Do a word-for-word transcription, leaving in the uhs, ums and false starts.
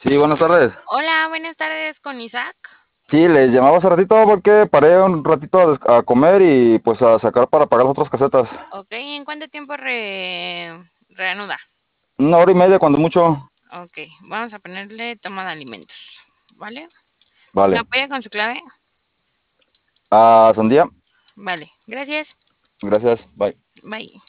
Sí, buenas tardes. Hola, buenas tardes con Isaac. Sí, les llamaba hace ratito porque paré un ratito a, des- a comer y pues a sacar para pagar las otras casetas. Ok, ¿en cuánto tiempo re... reanuda? Una hora y media cuando mucho. Ok, vamos a ponerle toma de alimentos, ¿vale? ¿Me Vale. apoya con su clave? A Sandía, Vale, gracias. gracias. Bye. Bye.